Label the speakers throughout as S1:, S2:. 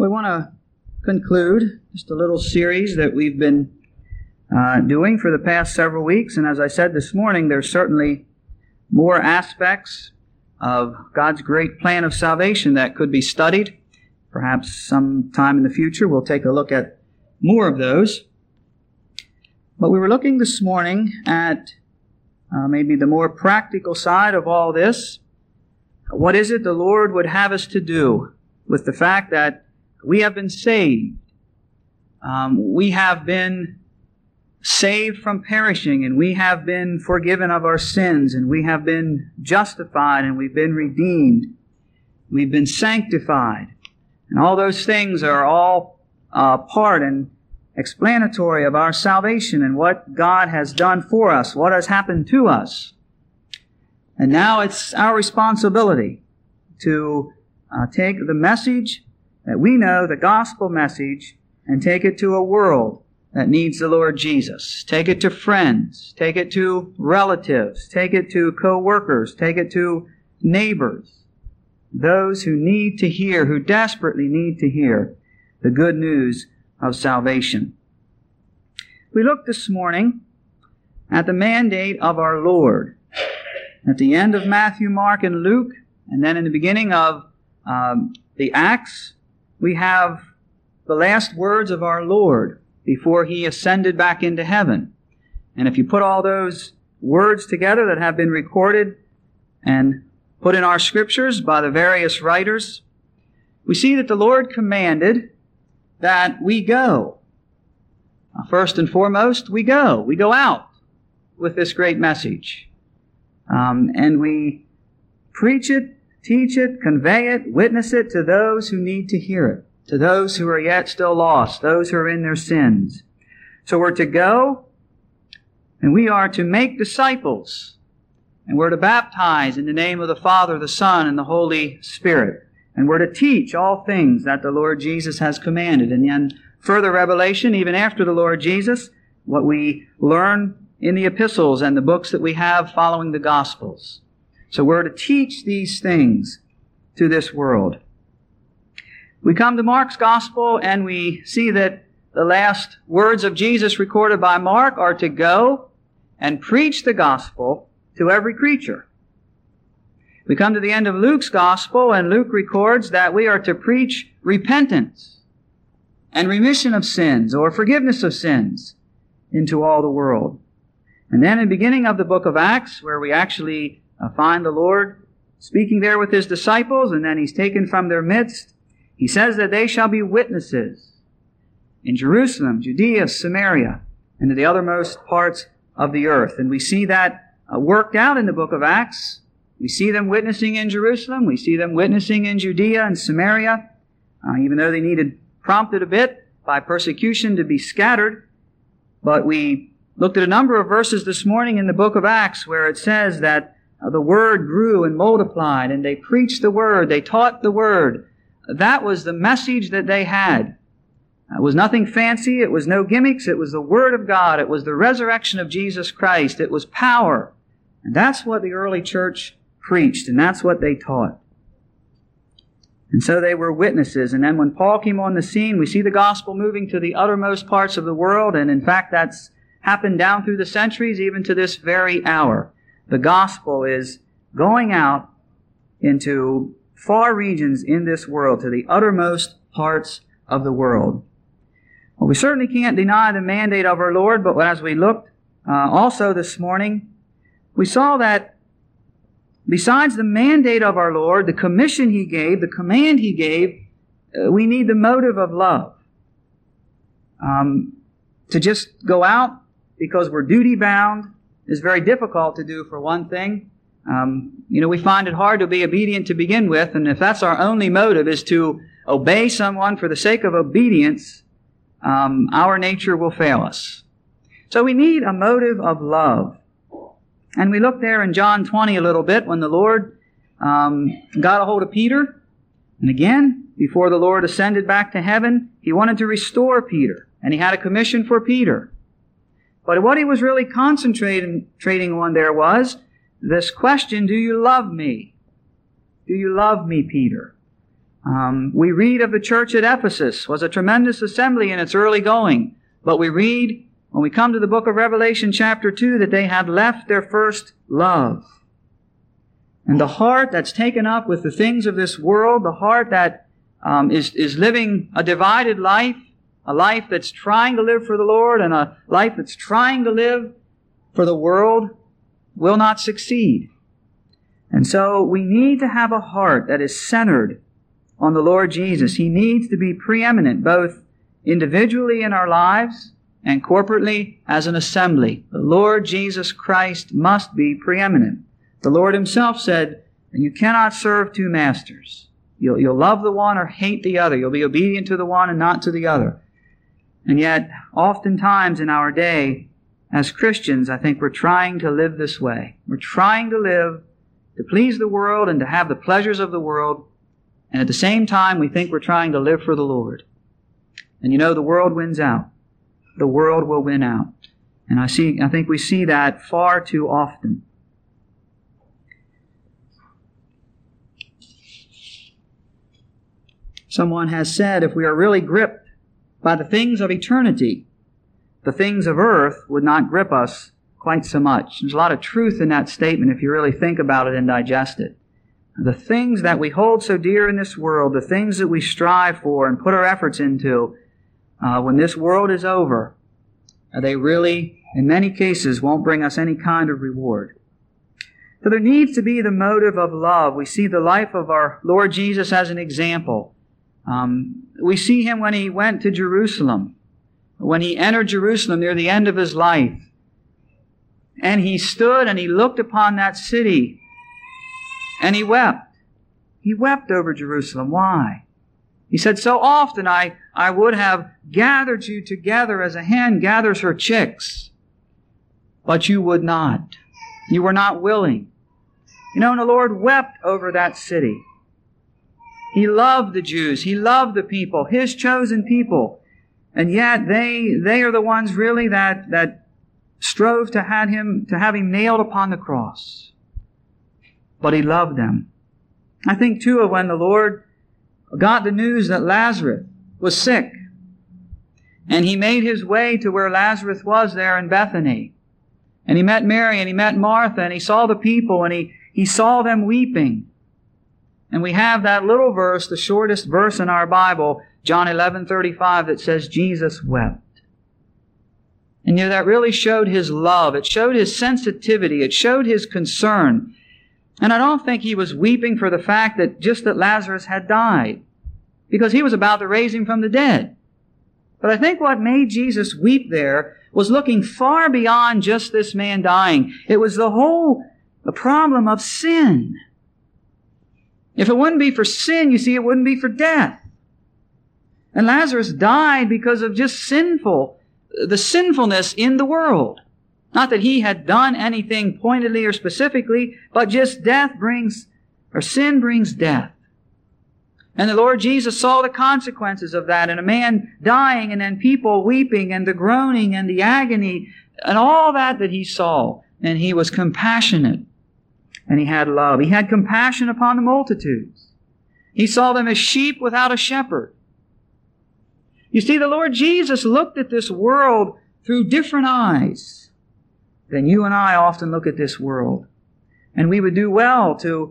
S1: We want to conclude just a little series that we've been doing for the past several weeks. And as I said this morning, there's certainly more aspects of God's great plan of salvation that could be studied. Perhaps sometime in the future we'll take a look at more of those. But we were looking this morning at maybe the more practical side of all this. What is it the Lord would have us to do with the fact that we have been saved? We have been saved from perishing, and we have been forgiven of our sins, and we have been justified, and we've been redeemed. We've been sanctified. And all those things are all part and explanatory of our salvation and what God has done for us, what has happened to us. And now it's our responsibility to take the message that we know, the gospel message, and take it to a world that needs the Lord Jesus. Take it to friends. Take it to relatives. Take it to co-workers. Take it to neighbors. Those who need to hear, who desperately need to hear the good news of salvation. We looked this morning at the mandate of our Lord. At the end of Matthew, Mark, and Luke, and then in the beginning of the Acts, we have the last words of our Lord before He ascended back into heaven. And if you put all those words together that have been recorded and put in our scriptures by the various writers, we see that the Lord commanded that we go. First and foremost, we go. We go out with this great message. And we preach it, teach it, convey it, witness it to those who need to hear it, to those who are yet still lost, those who are in their sins. So we're to go, and we are to make disciples, and we're to baptize in the name of the Father, the Son, and the Holy Spirit. And we're to teach all things that the Lord Jesus has commanded. And then further revelation, even after the Lord Jesus, what we learn in the epistles and the books that we have following the Gospels. So we're to teach these things to this world. We come to Mark's Gospel and we see that the last words of Jesus recorded by Mark are to go and preach the Gospel to every creature. We come to the end of Luke's Gospel, and Luke records that we are to preach repentance and remission of sins or forgiveness of sins into all the world. And then in the beginning of the book of Acts, where we actually find the Lord speaking there with His disciples, and then He's taken from their midst, He says that they shall be witnesses in Jerusalem, Judea, Samaria, and to the uttermost parts of the earth. And we see that worked out in the book of Acts. We see them witnessing in Jerusalem. We see them witnessing in Judea and Samaria, even though they needed prompted a bit by persecution to be scattered. But we looked at a number of verses this morning in the book of Acts where it says that the Word grew and multiplied, and they preached the Word, they taught the Word. That was the message that they had. It was nothing fancy, it was no gimmicks, it was the Word of God, it was the resurrection of Jesus Christ, it was power. And that's what the early church preached, and that's what they taught. And so they were witnesses. And then when Paul came on the scene, we see the gospel moving to the uttermost parts of the world, and in fact that's happened down through the centuries, even to this very hour. The gospel is going out into far regions in this world, to the uttermost parts of the world. Well, we certainly can't deny the mandate of our Lord, but as we looked also this morning, we saw that besides the mandate of our Lord, the commission He gave, the command He gave, we need the motive of love. To just go out because we're duty-bound is very difficult to do, for one thing. We find it hard to be obedient to begin with, and if that's our only motive is to obey someone for the sake of obedience, our nature will fail us. So we need a motive of love. And we looked there in John 20 a little bit when the Lord got a hold of Peter. And again, before the Lord ascended back to heaven, He wanted to restore Peter. And He had a commission for Peter. But what He was really concentrating on there was this question, do you love me? Do you love me, Peter? We read of the church at Ephesus was a tremendous assembly in its early going. But we read, when we come to the book of Revelation chapter 2, that they had left their first love. And the heart that's taken up with the things of this world, the heart that is living a divided life, a life that's trying to live for the Lord and a life that's trying to live for the world, will not succeed. And so we need to have a heart that is centered on the Lord Jesus. He needs to be preeminent, both individually in our lives and corporately as an assembly. The Lord Jesus Christ must be preeminent. The Lord Himself said, and you cannot serve two masters. You'll love the one or hate the other. You'll be obedient to the one and not to the other. And yet, oftentimes in our day, as Christians, I think we're trying to live this way. We're trying to live to please the world and to have the pleasures of the world. And at the same time, we think we're trying to live for the Lord. And you know, the world wins out. The world will win out. And I think we see that far too often. Someone has said, if we are really gripped by the things of eternity, the things of earth would not grip us quite so much. There's a lot of truth in that statement if you really think about it and digest it. The things that we hold so dear in this world, the things that we strive for and put our efforts into, when this world is over, they really, in many cases, won't bring us any kind of reward. So there needs to be the motive of love. We see the life of our Lord Jesus as an example. We see Him when He went to Jerusalem, when He entered Jerusalem near the end of His life. And He stood and He looked upon that city and He wept. He wept over Jerusalem. Why? He said, so often I would have gathered you together as a hen gathers her chicks, but you would not. You were not willing. You know, and the Lord wept over that city. He loved the Jews. He loved the people, His chosen people. And yet they are the ones really that strove to have Him nailed upon the cross. But He loved them. I think too of when the Lord got the news that Lazarus was sick, and He made His way to where Lazarus was there in Bethany. And He met Mary and He met Martha and He saw the people and He saw them weeping. And we have that little verse, the shortest verse in our Bible, John 11:35, that says, Jesus wept. And that really showed His love. It showed His sensitivity. It showed His concern. And I don't think He was weeping for the fact that Lazarus had died, because He was about to raise him from the dead. But I think what made Jesus weep there was looking far beyond just this man dying. It was the problem of sin. If it wouldn't be for sin, you see, it wouldn't be for death. And Lazarus died because of just the sinfulness in the world. Not that he had done anything pointedly or specifically, but just sin brings death. And the Lord Jesus saw the consequences of that, and a man dying, and then people weeping, and the groaning, and the agony, and all that He saw. And He was compassionate. And He had love. He had compassion upon the multitudes. He saw them as sheep without a shepherd. You see, the Lord Jesus looked at this world through different eyes than you and I often look at this world. And we would do well to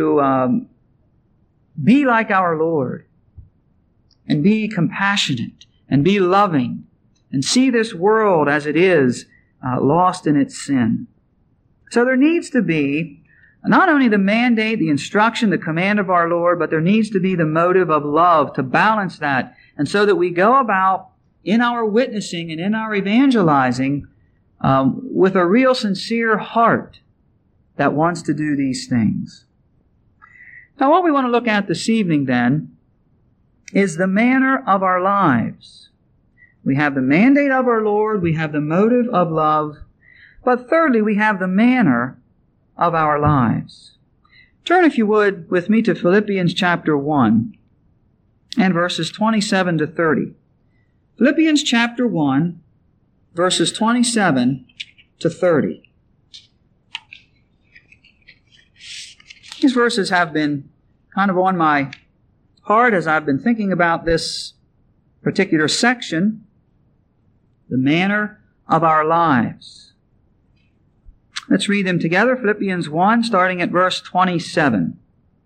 S1: be like our Lord and be compassionate and be loving and see this world as it is, lost in its sin. So there needs to be not only the mandate, the instruction, the command of our Lord, but there needs to be the motive of love to balance that. And so that we go about in our witnessing and in our evangelizing with a real sincere heart that wants to do these things. Now what we want to look at this evening then is the manner of our lives. We have the mandate of our Lord, we have the motive of love, but thirdly we have the manner of our lives. Turn, if you would, with me to Philippians chapter 1 and verses 27 to 30. Philippians chapter 1, verses 27 to 30. These verses have been kind of on my part as I've been thinking about this particular section, the manner of our lives. Let's read them together. Philippians 1, starting at verse 27.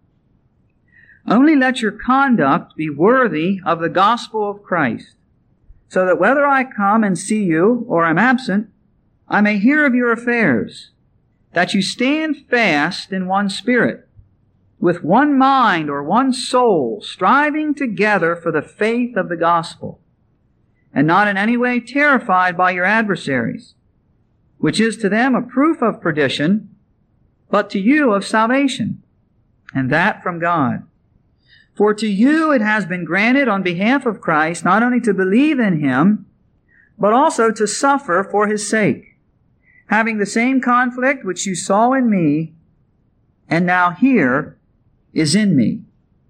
S1: Only let your conduct be worthy of the gospel of Christ, so that whether I come and see you or am absent, I may hear of your affairs, that you stand fast in one spirit, with one mind or one soul, striving together for the faith of the gospel, and not in any way terrified by your adversaries, which is to them a proof of perdition, but to you of salvation, and that from God. For to you it has been granted on behalf of Christ not only to believe in Him, but also to suffer for His sake, having the same conflict which you saw in me, and now here is in me.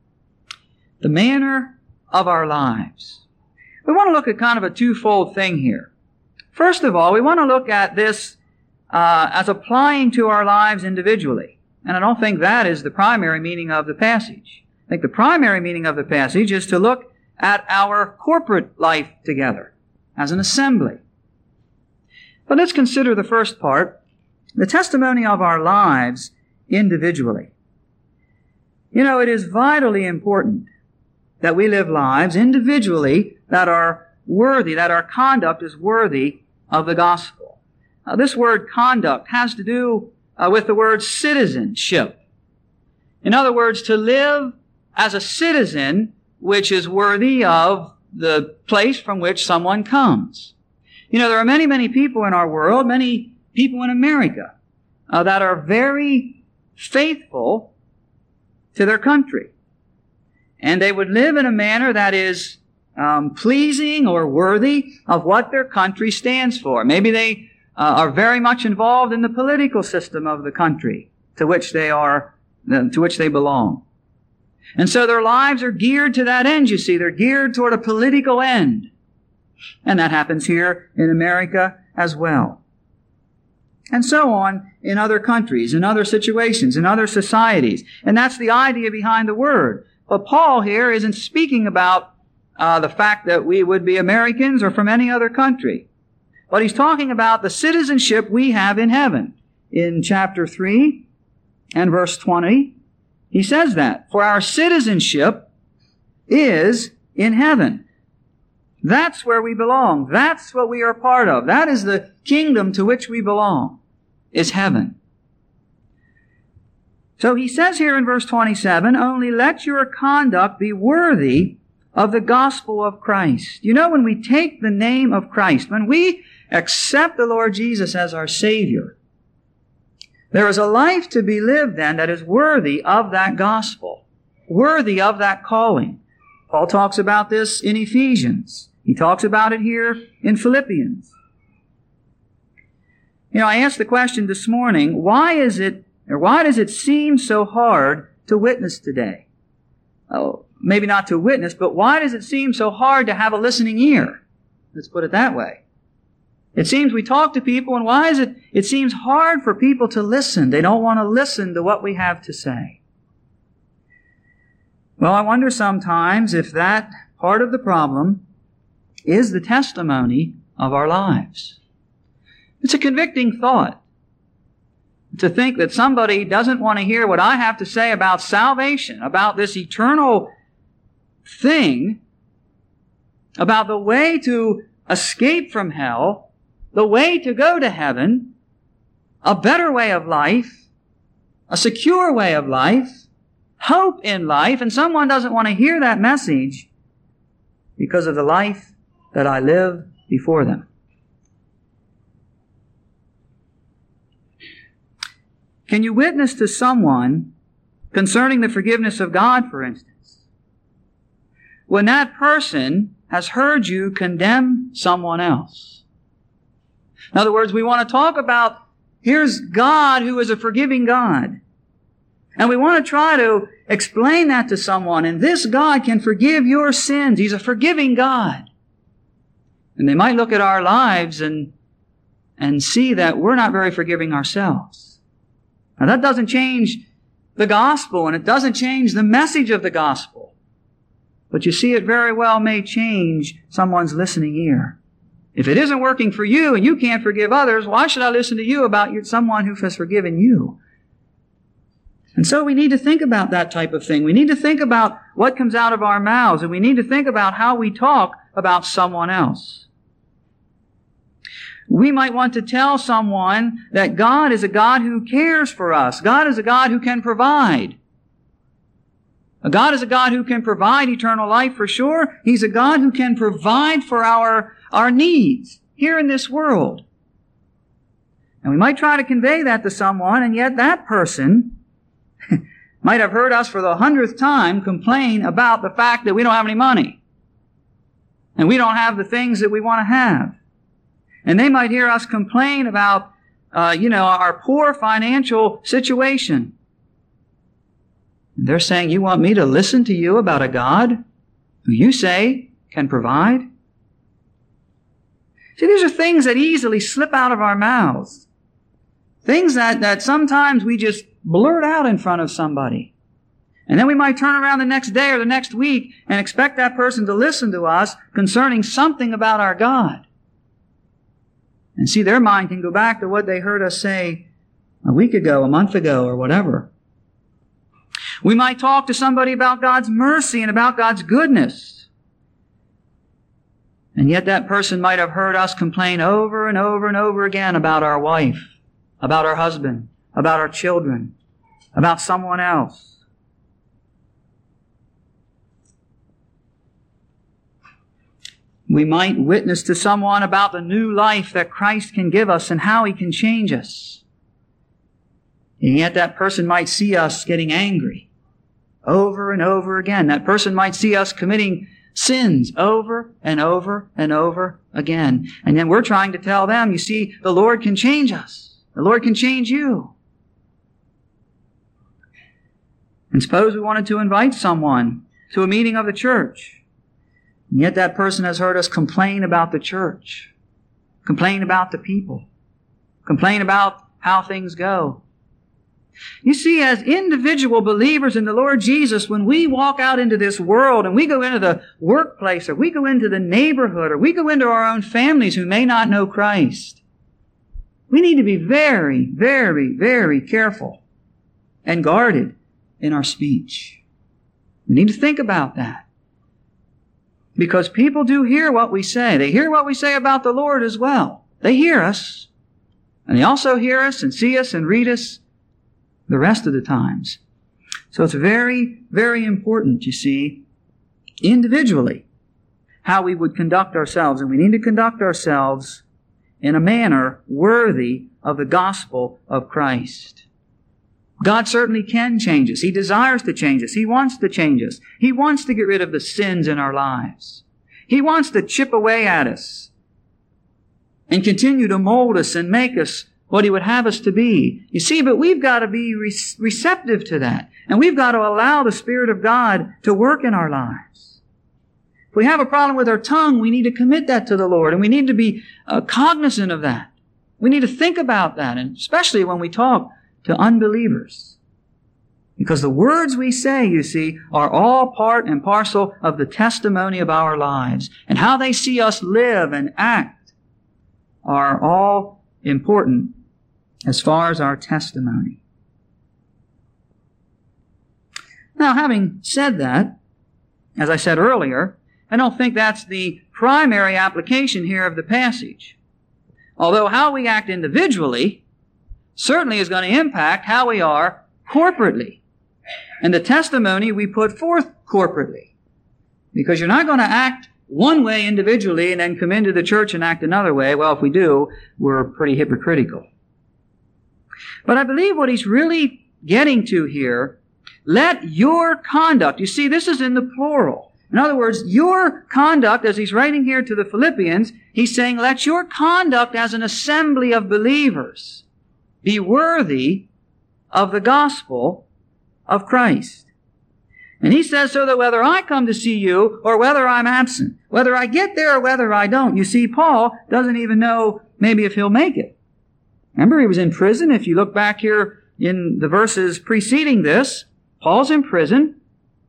S1: The manner of our lives. We want to look at kind of a twofold thing here. First of all, we want to look at this as applying to our lives individually. And I don't think that is the primary meaning of the passage. I think the primary meaning of the passage is to look at our corporate life together as an assembly. But let's consider the first part, the testimony of our lives individually. You know, it is vitally important that we live lives individually that are worthy, that our conduct is worthy of the gospel. This word conduct has to do with the word citizenship. In other words, to live as a citizen which is worthy of the place from which someone comes. You know, there are many, many people in our world, many people in America, that are very faithful to their country. And they would live in a manner that is pleasing or worthy of what their country stands for. Maybe they are very much involved in the political system of the country to which they belong. And so their lives are geared to that end, you see. They're geared toward a political end. And that happens here in America as well. And so on in other countries, in other situations, in other societies. And that's the idea behind the word. But Paul here isn't speaking about the fact that we would be Americans or from any other country. But he's talking about the citizenship we have in heaven. In chapter 3 and verse 20, he says that, for our citizenship is in heaven. That's where we belong. That's what we are part of. That is the kingdom to which we belong, is heaven. So he says here in verse 27, only let your conduct be worthy of the gospel of Christ. You know, when we take the name of Christ, when we accept the Lord Jesus as our Savior, there is a life to be lived then that is worthy of that gospel, worthy of that calling. Paul talks about this in Ephesians. He talks about it here in Philippians. You know, I asked the question this morning, why does it seem so hard to witness today? Oh, maybe not to witness, but why does it seem so hard to have a listening ear? Let's put it that way. It seems we talk to people, and why is it? It seems hard for people to listen. They don't want to listen to what we have to say. Well, I wonder sometimes if that part of the problem is the testimony of our lives. It's a convicting thought to think that somebody doesn't want to hear what I have to say about salvation, about this eternal thing, about the way to escape from hell, the way to go to heaven, a better way of life, a secure way of life, hope in life, and someone doesn't want to hear that message because of the life that I live before them. Can you witness to someone concerning the forgiveness of God, for instance, when that person has heard you condemn someone else? In other words, we want to talk about, here's God who is a forgiving God. And we want to try to explain that to someone. And this God can forgive your sins. He's a forgiving God. And they might look at our lives and see that we're not very forgiving ourselves. Now that doesn't change the gospel, and it doesn't change the message of the gospel. But you see, it very well may change someone's listening ear. If it isn't working for you and you can't forgive others, why should I listen to you about someone who has forgiven you? And so we need to think about that type of thing. We need to think about what comes out of our mouths, and we need to think about how we talk about someone else. We might want to tell someone that God is a God who cares for us. God is a God who can provide. God is a God who can provide eternal life for sure. He's a God who can provide for our needs here in this world. And we might try to convey that to someone, and yet that person might have heard us for the 100th time complain about the fact that we don't have any money. And we don't have the things that we want to have. And they might hear us complain about, our poor financial situation. And they're saying, you want me to listen to you about a God who you say can provide? See, these are things that easily slip out of our mouths. Things that sometimes we just blurt out in front of somebody. And then we might turn around the next day or the next week and expect that person to listen to us concerning something about our God. And see, their mind can go back to what they heard us say a week ago, a month ago, or whatever. We might talk to somebody about God's mercy and about God's goodness. And yet that person might have heard us complain over and over and over again about our wife, about our husband, about our children, about someone else. We might witness to someone about the new life that Christ can give us and how He can change us. And yet that person might see us getting angry over and over again. That person might see us committing sins over and over and over again. And then we're trying to tell them, you see, the Lord can change us. The Lord can change you. And suppose we wanted to invite someone to a meeting of the church. And yet that person has heard us complain about the church, complain about the people, complain about how things go. You see, as individual believers in the Lord Jesus, when we walk out into this world and we go into the workplace or we go into the neighborhood or we go into our own families who may not know Christ, we need to be very, very, very careful and guarded in our speech. We need to think about that. Because people do hear what we say. They hear what we say about the Lord as well. They hear us. And they also hear us and see us and read us the rest of the times. So it's very, very important, you see, individually, how we would conduct ourselves. And we need to conduct ourselves in a manner worthy of the gospel of Christ. God certainly can change us. He desires to change us. He wants to change us. He wants to get rid of the sins in our lives. He wants to chip away at us and continue to mold us and make us what He would have us to be. You see, but we've got to be receptive to that. And we've got to allow the Spirit of God to work in our lives. If we have a problem with our tongue, we need to commit that to the Lord. And we need to be cognizant of that. We need to think about that. And especially when we talk to unbelievers. Because the words we say, you see, are all part and parcel of the testimony of our lives. And how they see us live and act are all important as far as our testimony. Now, having said that, as I said earlier, I don't think that's the primary application here of the passage. Although how we act individually certainly is going to impact how we are corporately and the testimony we put forth corporately. Because you're not going to act one way individually and then come into the church and act another way. Well, if we do, we're pretty hypocritical. But I believe what he's really getting to here, let your conduct, you see, this is in the plural. In other words, your conduct, as he's writing here to the Philippians, he's saying, let your conduct as an assembly of believers be worthy of the gospel of Christ. And he says, so that whether I come to see you or whether I'm absent, whether I get there or whether I don't. You see, Paul doesn't even know maybe if he'll make it. Remember, he was in prison. If you look back here in the verses preceding this, Paul's in prison.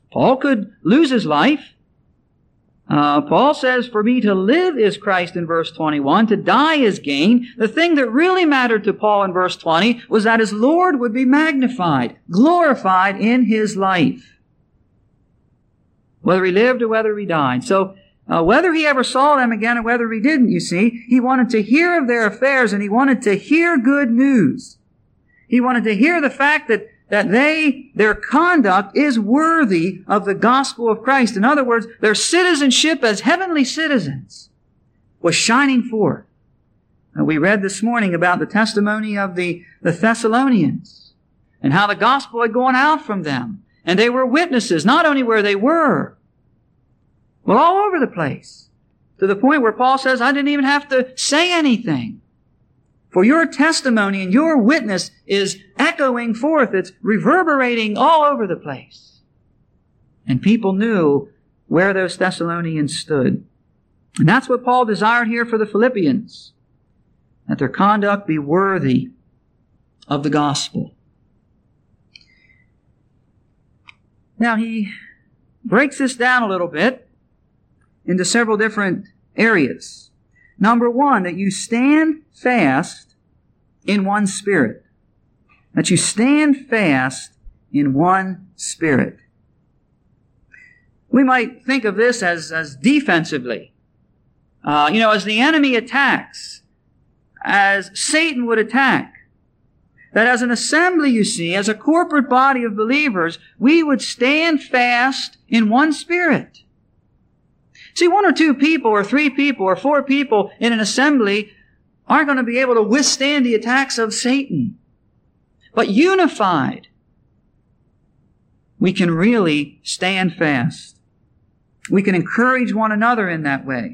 S1: Paul could lose his life. Paul says, for me to live is Christ in verse 21, to die is gain. The thing that really mattered to Paul in verse 20 was that his Lord would be magnified, glorified in his life, whether he lived or whether he died. So whether he ever saw them again or whether he didn't, you see, he wanted to hear of their affairs and he wanted to hear good news. He wanted to hear the fact that their conduct is worthy of the gospel of Christ. In other words, their citizenship as heavenly citizens was shining forth. We read this morning about the testimony of the Thessalonians and how the gospel had gone out from them. And they were witnesses, not only where they were, but all over the place. To the point where Paul says, I didn't even have to say anything. For your testimony and your witness is echoing forth. It's reverberating all over the place. And people knew where those Thessalonians stood. And that's what Paul desired here for the Philippians, that their conduct be worthy of the gospel. Now he breaks this down a little bit into several different areas. Number one, that you stand fast in one spirit. That you stand fast in one spirit. We might think of this as defensively. As the enemy attacks, as Satan would attack. That as an assembly, you see, as a corporate body of believers, we would stand fast in one spirit. See, one or two people or three people or four people in an assembly aren't going to be able to withstand the attacks of Satan. But unified, we can really stand fast. We can encourage one another in that way.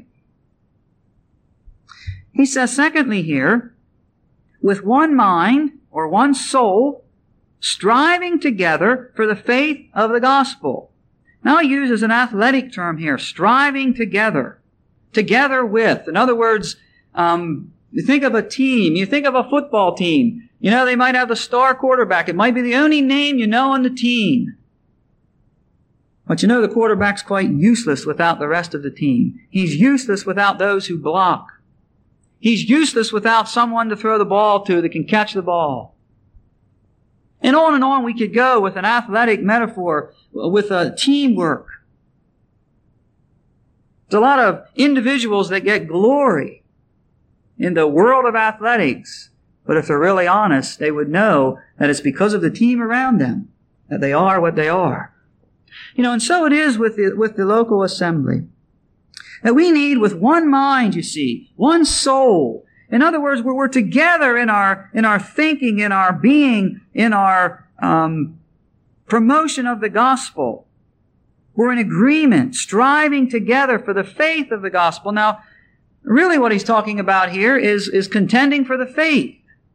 S1: He says, secondly here, with one mind or one soul, striving together for the faith of the gospel. Now he uses an athletic term here, striving together. Together with. In other words, you think of a team, you think of a football team. They might have the star quarterback. It might be the only name you know on the team. But the quarterback's quite useless without the rest of the team. He's useless without those who block. He's useless without someone to throw the ball to that can catch the ball. And on we could go with an athletic metaphor, with a teamwork. There's a lot of individuals that get glory in the world of athletics, but if they're really honest, they would know that it's because of the team around them that they are what they are. And so it is with the local assembly. That we need with one mind, you see, one soul. In other words, we're together in our thinking, in our being, in our promotion of the gospel. We're in agreement, striving together for the faith of the gospel. Now, really what he's talking about here is contending for the faith.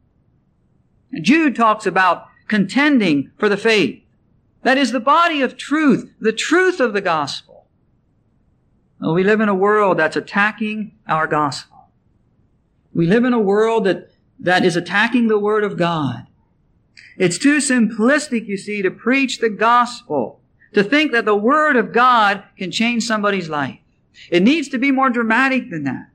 S1: Jude talks about contending for the faith. That is the body of truth, the truth of the gospel. Well, we live in a world that's attacking our gospel. We live in a world that is attacking the Word of God. It's too simplistic, you see, to preach the gospel, to think that the Word of God can change somebody's life. It needs to be more dramatic than that.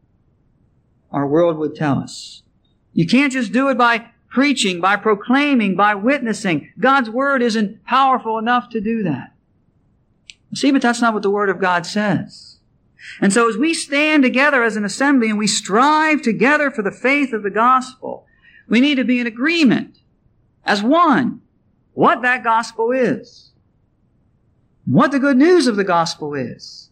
S1: Our world would tell us. You can't just do it by preaching, by proclaiming, by witnessing. God's Word isn't powerful enough to do that. See, but that's not what the Word of God says. And so as we stand together as an assembly and we strive together for the faith of the gospel, we need to be in agreement as one what that gospel is, what the good news of the gospel is.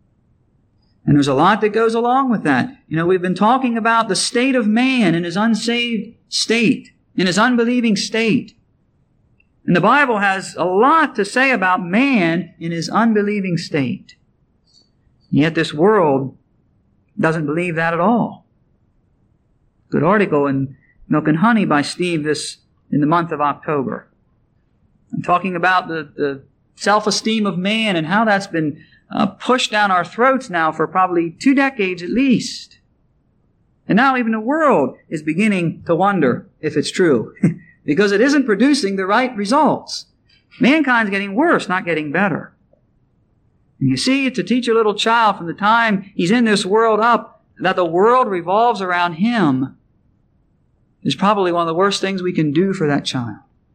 S1: And there's a lot that goes along with that. We've been talking about the state of man in his unsaved state, in his unbelieving state. And the Bible has a lot to say about man in his unbelieving state. Yet this world doesn't believe that at all. Good article in Milk and Honey by Steve in the month of October. I'm talking about the self-esteem of man and how that's been pushed down our throats now for probably 2 decades at least. And now even the world is beginning to wonder if it's true because it isn't producing the right results. Mankind's getting worse, not getting better. And you see, to teach a little child from the time he's in this world up that the world revolves around him is probably one of the worst things we can do for that child.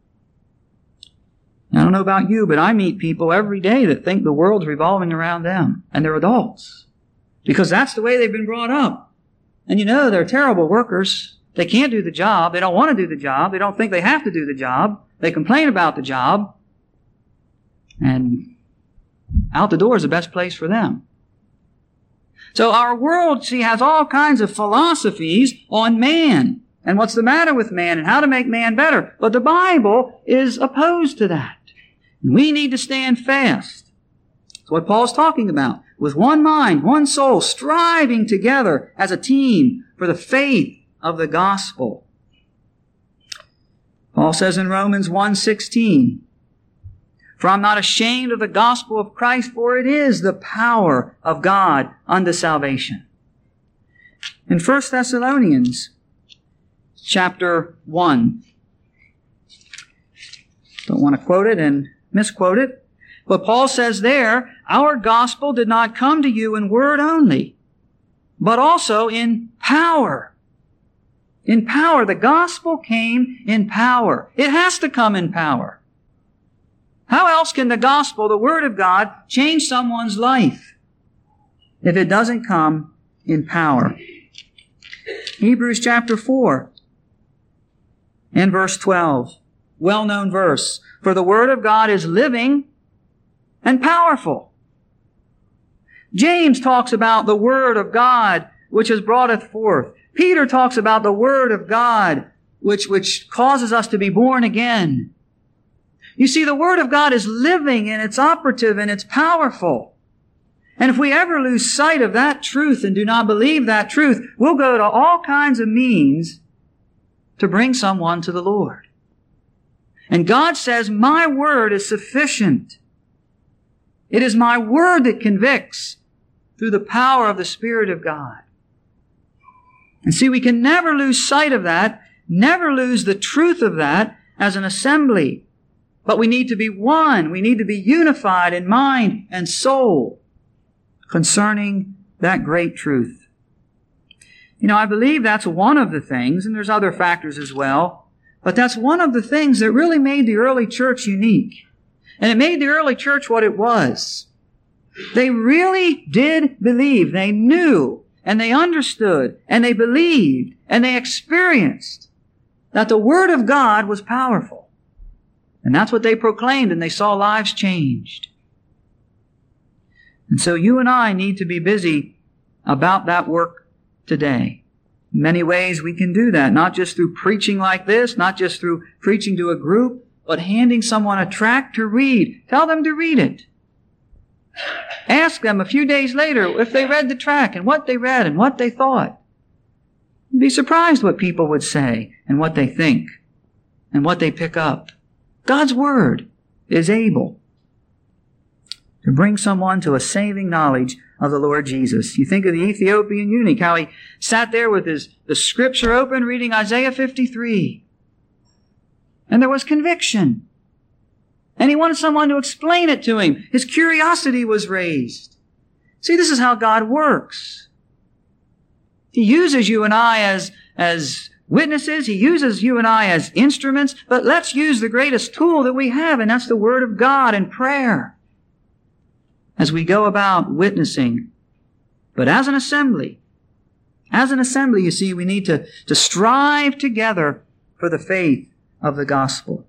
S1: I don't know about you, but I meet people every day that think the world's revolving around them, and they're adults, because that's the way they've been brought up. And they're terrible workers. They can't do the job. They don't want to do the job. They don't think they have to do the job. They complain about the job. And out the door is the best place for them. So our world, has all kinds of philosophies on man and what's the matter with man and how to make man better. But the Bible is opposed to that. And we need to stand fast. That's what Paul's talking about. With one mind, one soul, striving together as a team for the faith of the gospel. Paul says in Romans 1:16, "For I'm not ashamed of the gospel of Christ, for it is the power of God unto salvation." In 1 Thessalonians chapter 1, don't want to quote it and misquote it, but Paul says there, "Our gospel did not come to you in word only, but also in power." In power. The gospel came in power. It has to come in power. How else can the gospel, the word of God, change someone's life if it doesn't come in power? Hebrews chapter 4 and verse 12. Well-known verse. "For the word of God is living and powerful." James talks about the word of God which has brought forth. Peter talks about the word of God which causes us to be born again. You see, the word of God is living and it's operative and it's powerful. And if we ever lose sight of that truth and do not believe that truth, we'll go to all kinds of means to bring someone to the Lord. And God says, "My word is sufficient." It is my word that convicts through the power of the Spirit of God. And see, we can never lose sight of that, never lose the truth of that as an assembly. But we need to be one. We need to be unified in mind and soul concerning that great truth. I believe that's one of the things, and there's other factors as well, but that's one of the things that really made the early church unique. And it made the early church what it was. They really did believe. They knew, and they understood, and they believed, and they experienced that the Word of God was powerful. And that's what they proclaimed, and they saw lives changed. And so you and I need to be busy about that work today. In many ways we can do that, not just through preaching like this, not just through preaching to a group, but handing someone a tract to read. Tell them to read it. Ask them a few days later if they read the tract and what they read and what they thought. You'd be surprised what people would say and what they think and what they pick up. God's Word is able to bring someone to a saving knowledge of the Lord Jesus. You think of the Ethiopian eunuch, how he sat there with the scripture open reading Isaiah 53. And there was conviction. And he wanted someone to explain it to him. His curiosity was raised. See, this is how God works. He uses you and I as witnesses. He uses you and I as instruments. But let's use the greatest tool that we have, and that's the Word of God and prayer as we go about witnessing. But as an assembly, you see, we need to strive together for the faith of the gospel.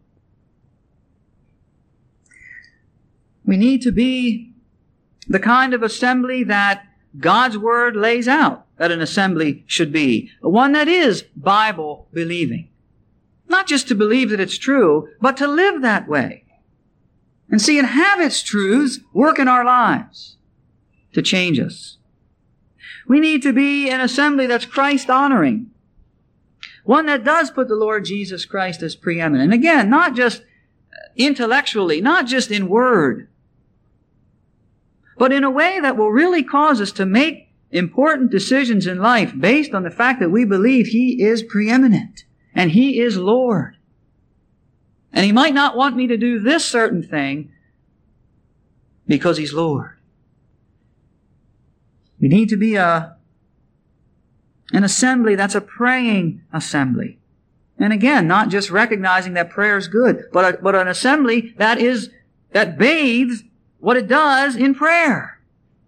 S1: We need to be the kind of assembly that God's Word lays out that an assembly should be. One that is Bible believing. Not just to believe that it's true, but to live that way. And see and have its truths work in our lives to change us. We need to be an assembly that's Christ-honoring. One that does put the Lord Jesus Christ as preeminent. And again, not just intellectually, not just in word, but in a way that will really cause us to make important decisions in life based on the fact that we believe He is preeminent and He is Lord. And He might not want me to do this certain thing because He's Lord. We need to be an assembly that's a praying assembly. And again, not just recognizing that prayer is good, but an assembly that bathes what it does in prayer.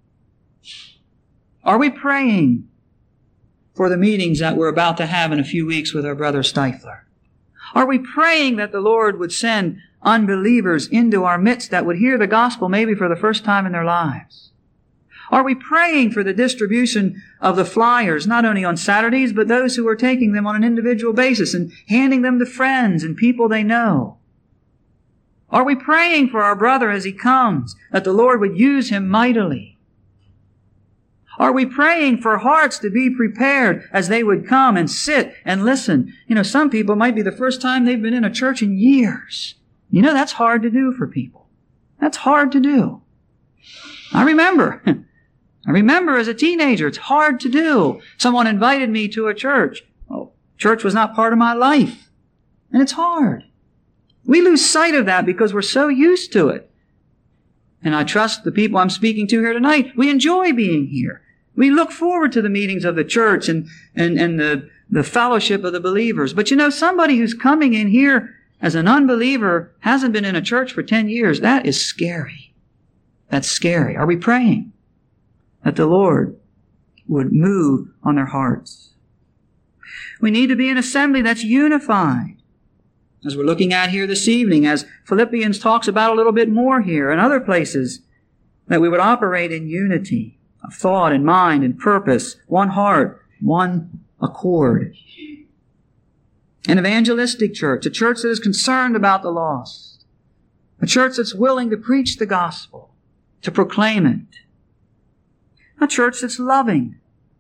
S1: Are we praying for the meetings that we're about to have in a few weeks with our brother Stifler? Are we praying that the Lord would send unbelievers into our midst that would hear the gospel maybe for the first time in their lives? Are we praying for the distribution of the flyers, not only on Saturdays, but those who are taking them on an individual basis and handing them to friends and people they know? Are we praying for our brother as he comes, that the Lord would use him mightily? Are we praying for hearts to be prepared as they would come and sit and listen? Some people might be the first time they've been in a church in years. That's hard to do for people. That's hard to do. I remember as a teenager, it's hard to do. Someone invited me to a church. Church was not part of my life. And it's hard. We lose sight of that because we're so used to it. And I trust the people I'm speaking to here tonight, we enjoy being here. We look forward to the meetings of the church and the fellowship of the believers. But somebody who's coming in here as an unbeliever, hasn't been in a church for 10 years, that is scary. That's scary. Are we praying that the Lord would move on their hearts? We need to be an assembly that's unified. As we're looking at here this evening, as Philippians talks about a little bit more here and other places, that we would operate in unity of thought and mind and purpose, one heart, one accord. An evangelistic church, a church that is concerned about the lost, a church that's willing to preach the gospel, to proclaim it, a church that's loving.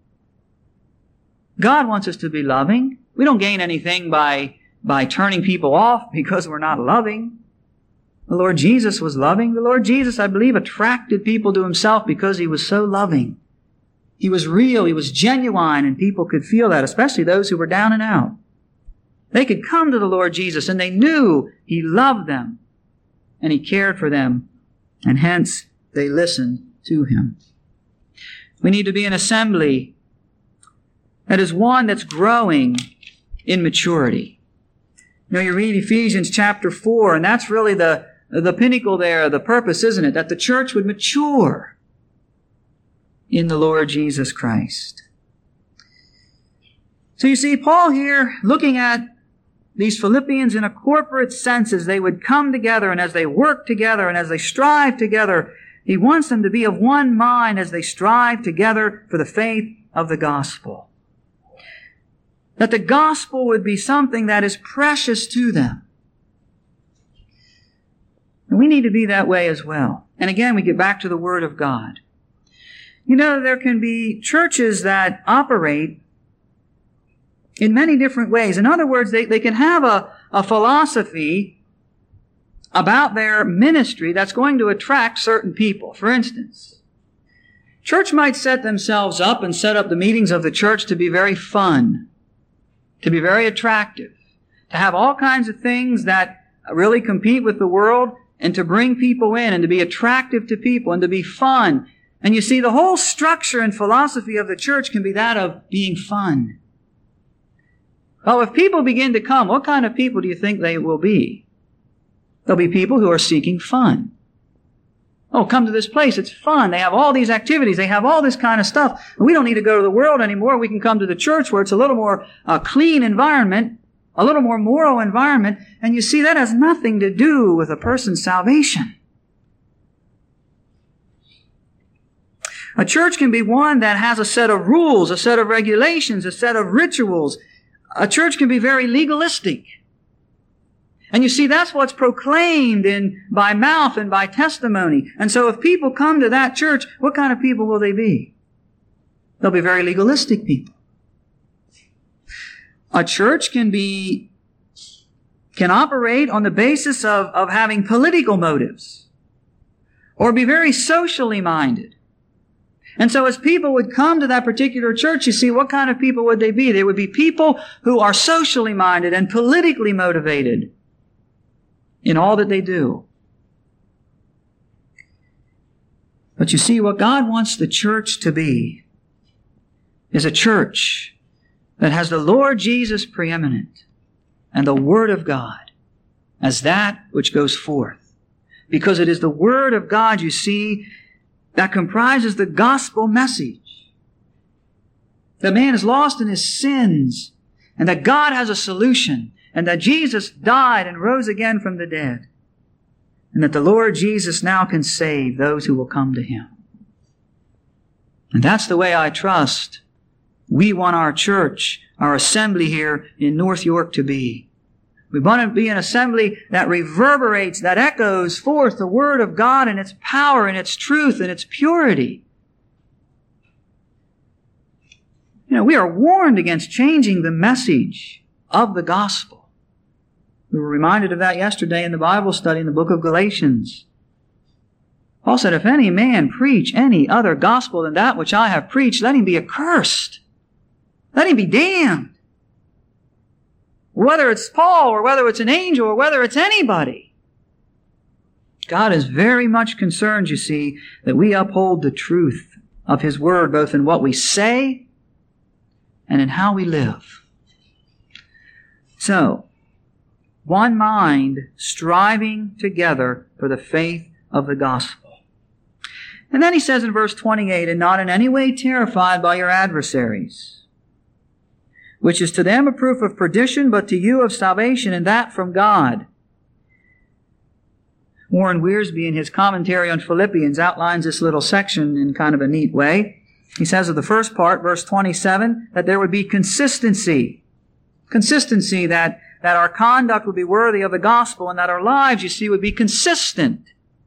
S1: God wants us to be loving. We don't gain anything by turning people off because we're not loving. The Lord Jesus was loving. The Lord Jesus, I believe, attracted people to Himself because He was so loving. He was real. He was genuine, and people could feel that, especially those who were down and out. They could come to the Lord Jesus, and they knew He loved them, and He cared for them, and hence they listened to Him. We need to be an assembly that is one that's growing in maturity. You read Ephesians chapter 4, and that's really the pinnacle there, the purpose, isn't it? That the church would mature in the Lord Jesus Christ. So you see, Paul here, looking at these Philippians in a corporate sense, as they would come together and as they work together and as they strive together, he wants them to be of one mind as they strive together for the faith of the gospel. That the gospel would be something that is precious to them. And we need to be that way as well. And again, we get back to the Word of God. There can be churches that operate in many different ways. In other words, they can have a philosophy about their ministry that's going to attract certain people. For instance, church might set themselves up and set up the meetings of the church to be very fun, to be very attractive, to have all kinds of things that really compete with the world, and to bring people in and to be attractive to people and to be fun. And you see, the whole structure and philosophy of the church can be that of being fun. Well, if people begin to come, what kind of people do you think they will be? They'll be people who are seeking fun. Oh, come to this place. It's fun. They have all these activities. They have all this kind of stuff. We don't need to go to the world anymore. We can come to the church where it's a little more clean environment, a little more moral environment. And you see, that has nothing to do with a person's salvation. A church can be one that has a set of rules, a set of regulations, a set of rituals. A church can be very legalistic. And you see, that's what's proclaimed by mouth and by testimony. And so if people come to that church, what kind of people will they be? They'll be very legalistic people. A church can operate on the basis of having political motives, or be very socially minded. And so as people would come to that particular church, you see, what kind of people would they be? They would be people who are socially minded and politically motivated. in all that they do. But you see, what God wants the church to be is a church that has the Lord Jesus preeminent and the Word of God as that which goes forth. Because it is the Word of God, you see, that comprises the gospel message. That man is lost in his sins, and that God has a solution, and that Jesus died and rose again from the dead, and that the Lord Jesus now can save those who will come to Him. And that's the way I trust we want our church, our assembly here in North York to be. We want to be an assembly that reverberates, that echoes forth the Word of God and its power and its truth and its purity. You know, we are warned against changing the message of the gospel. We were reminded of that yesterday in the Bible study in the book of Galatians. Paul said, if any man preach any other gospel than that which I have preached, let him be accursed. Let him be damned. Whether it's Paul or whether it's an angel or whether it's anybody. God is very much concerned, you see, that we uphold the truth of His Word, both in what we say and in how we live. So, one mind striving together for the faith of the gospel. And then he says in verse 28, and not in any way terrified by your adversaries, which is to them a proof of perdition, but to you of salvation, and that from God. Warren Wiersbe, in his commentary on Philippians, outlines this little section in kind of a neat way. He says of the first part, verse 27, that there would be consistency. Consistency, that our conduct would be worthy of the gospel, and that our lives, you see, would be consistent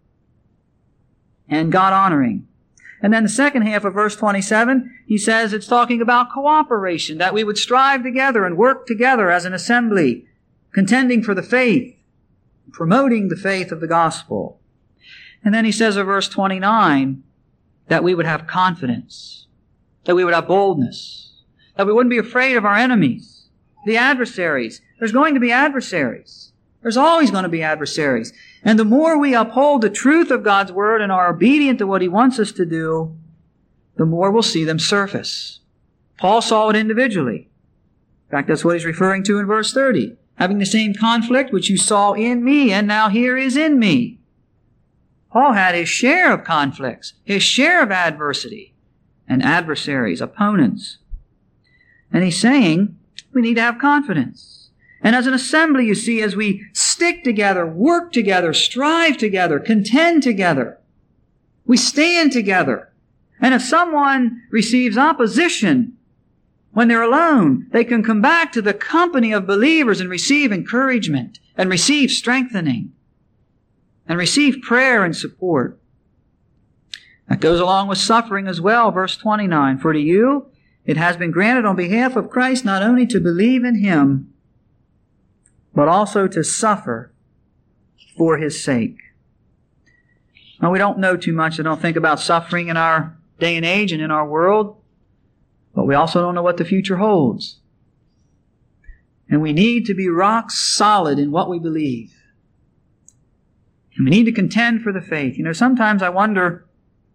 S1: and God-honoring. And then the second half of verse 27, he says it's talking about cooperation, that we would strive together and work together as an assembly, contending for the faith, promoting the faith of the gospel. And then he says of verse 29, that we would have confidence, that we would have boldness, that we wouldn't be afraid of our enemies, the adversaries. There's going to be adversaries. There's always going to be adversaries. And the more we uphold the truth of God's Word and are obedient to what He wants us to do, the more we'll see them surface. Paul saw it individually. In fact, that's what he's referring to in verse 30. Having the same conflict which you saw in me, and now here is in me. Paul had his share of conflicts, his share of adversity, and adversaries, opponents. And he's saying we need to have confidence. And as an assembly, you see, as we stick together, work together, strive together, contend together, we stand together. And if someone receives opposition when they're alone, they can come back to the company of believers and receive encouragement and receive strengthening and receive prayer and support. That goes along with suffering as well. Verse 29, for to you it has been granted on behalf of Christ not only to believe in Him, but also to suffer for His sake. Now, we don't know too much. I don't think about suffering in our day and age and in our world, but we also don't know what the future holds. And we need to be rock solid in what we believe. And we need to contend for the faith. You know, sometimes I wonder,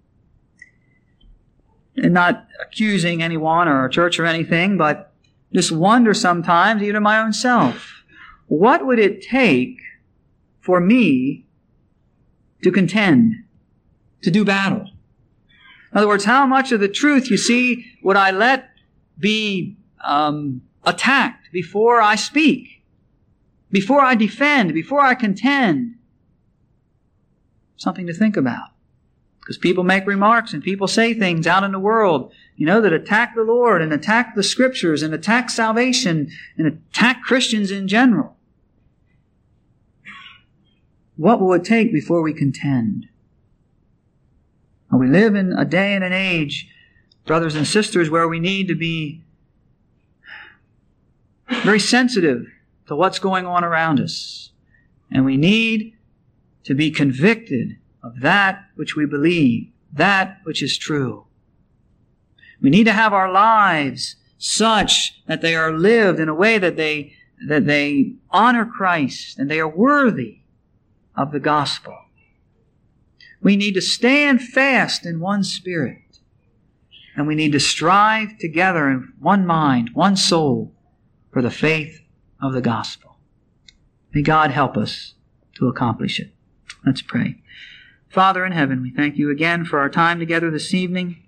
S1: and not accusing anyone or a church or anything, but just wonder sometimes, even my own self, what would it take for me to contend, to do battle? In other words, how much of the truth, you see, would I let be attacked before I speak, before I defend, before I contend? Something to think about. Because people make remarks and people say things out in the world, you know, that attack the Lord and attack the Scriptures and attack salvation and attack Christians in general. What will it take before we contend? Well, we live in a day and an age, brothers and sisters, where we need to be very sensitive to what's going on around us. And we need to be convicted of that which we believe, that which is true. We need to have our lives such that they are lived in a way that they honor Christ and they are worthy of the gospel. We need to stand fast in one spirit. And we need to strive together in one mind, one soul, for the faith of the gospel. May God help us to accomplish it. Let's pray. Father in heaven, we thank you again for our time together this evening.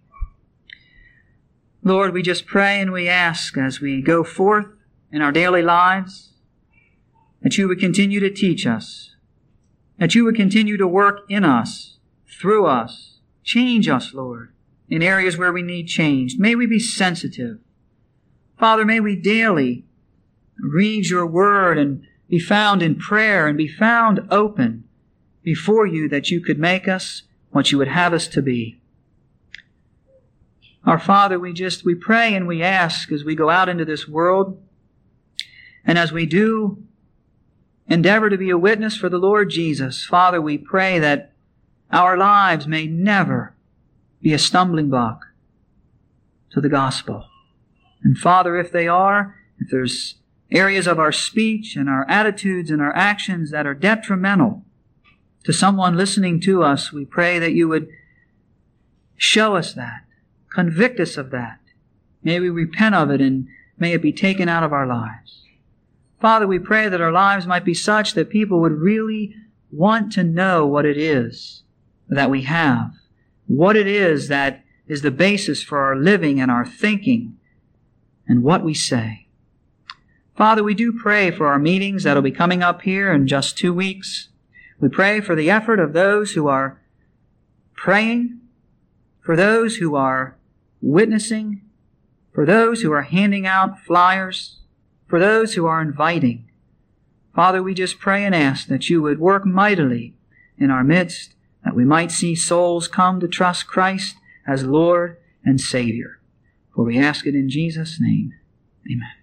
S1: Lord, we just pray and we ask as we go forth in our daily lives that you would continue to teach us, that you would continue to work in us, through us, change us, Lord, in areas where we need changed. May we be sensitive. Father, may we daily read your word and be found in prayer and be found open before you that you could make us what you would have us to be. Our Father, we pray and we ask as we go out into this world and as we do endeavor to be a witness for the Lord Jesus. Father, we pray that our lives may never be a stumbling block to the gospel. And Father, if they are, if there's areas of our speech and our attitudes and our actions that are detrimental to someone listening to us, we pray that you would show us that, convict us of that. May we repent of it and may it be taken out of our lives. Father, we pray that our lives might be such that people would really want to know what it is that we have, what it is that is the basis for our living and our thinking and what we say. Father, we do pray for our meetings that will be coming up here in just 2 weeks. We pray for the effort of those who are praying, for those who are witnessing, for those who are handing out flyers, for those who are inviting. Father, we just pray and ask that you would work mightily in our midst, that we might see souls come to trust Christ as Lord and Savior. For we ask it in Jesus' name. Amen.